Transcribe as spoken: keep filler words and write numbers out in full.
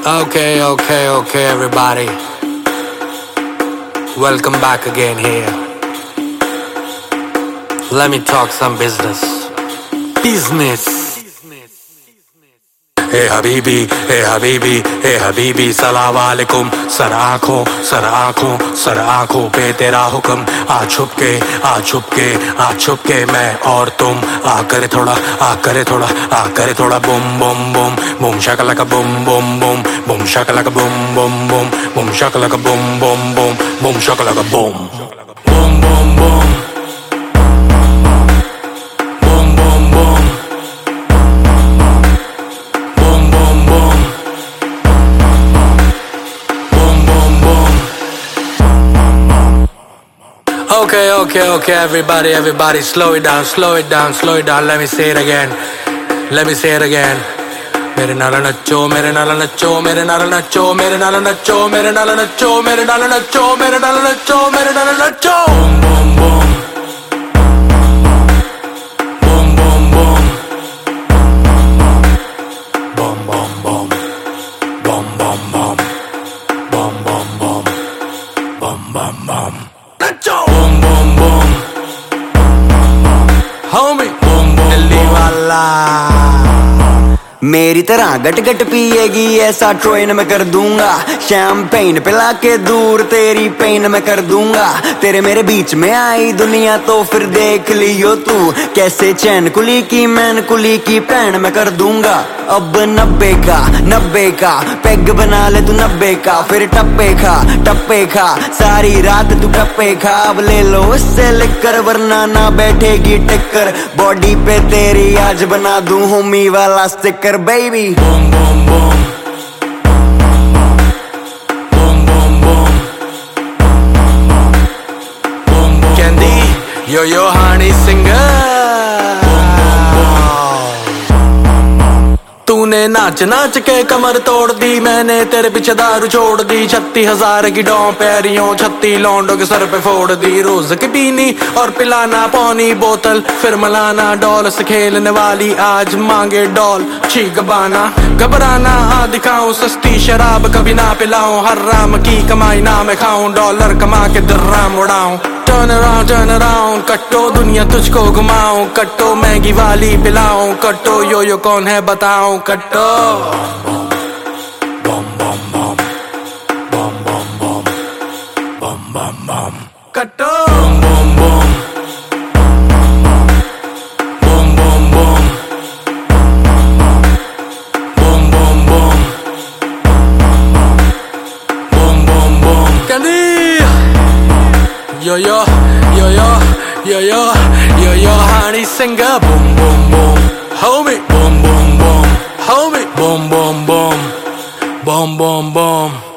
Okay, okay, okay, everybody. Welcome back again here. Let me talk some business. Business. Hey Habibi, hey Habibi, hey Habibi, सलाम वालेकुम. Sir आँखों, sir आँखों, sir आँखों पे तेरा हुक्म. आ छुप के, आ छुप के, आ छुप के मैं और तुम. आ करे थोड़ा, आ करे थोड़ा, आ करे थोड़ा Bum Bum Bum. Bum shakalaka Bum Bum Bum. Bum shakalaka Bum Bum Bum. Bum shakalaka Bum Bum Bum. Bum shakalaka Bum. Bum Bum Bum. Okay, okay, okay, everybody, everybody, slow it down, slow it down, slow it down. Let me say it again. Let me say it again. मेरे नाल नच्चो, मेरे नाल नच्चो, मेरे नाल नच्चो, मेरे नाल नच्चो, मेरे नाल नच्चो, मेरे नाल नच्चो, मेरे नाल नच्चो, मेरे नाल नच्चो. Boom, boom, boom, boom, boom, boom, boom, boom, boom, boom, boom, boom, boom, boom, boom, boom, boom. Nacho. Boom, boom, boom, homie. Boom, boom, Delhi वाला. मेरी तरह गट गट पिएगी ऐसा ट्रेन में कर दूंगा. शैम्पेन पिला के दूर तेरी पेन में कर दूंगा. तेरे मेरे बीच में आई दुनिया तो फिर देख लियो तू. कैसे चैन कुली की मैन कुली की पैन में कर दूंगा. अब नब्बे का नब्बे का पेग बना ले तू नब्बे का. फिर टप्पे खा टप्पे खा सारी रात तू टप्पे खा. अब ले लो इससे लिखकर वरना ना बैठेगी टिक्कर. बॉडी पे तेरी आज बना दूं होमी वाला sticker. Baby, boom, boom, boom, boom, boom, boom, boom, boom. Candy, yo yo honey singer. तूने नाच नाच के कमर तोड़ दी. मैंने तेरे पीछे दारू छोड़ दी. छत्तीस हजार की डॉ पैरियों छत्ती लौंडों के सर पे फोड़ दी. रोज की पीनी और पिलाना पौनी बोतल. फिर मलाना डॉल से खेलने वाली आज मांगे डॉल. चीख बाना घबराना आ दिखाऊं सस्ती शराब कभी ना पिलाऊं. हर राम की कमाई ना मैं खाऊं. डॉलर कमा के दर्राम उड़ाऊं. टर्न अराउंड टर्न अराउंड कट्टो दुनिया तुझको घुमाऊं. कट्टो मैगी वाली पिलाऊं. कट्टो यो यो कौन है बताऊं. कट्टो बम बम बम बम बम बम बम बम बम. कट्टो बम बम बम बम बम बम बम बम बम बम बम. Candy. Yo yo, yo yo, yo yo, yo yo, honey singer. Boom boom boom, homie. Boom boom boom, homie. Boom boom boom, boom boom boom.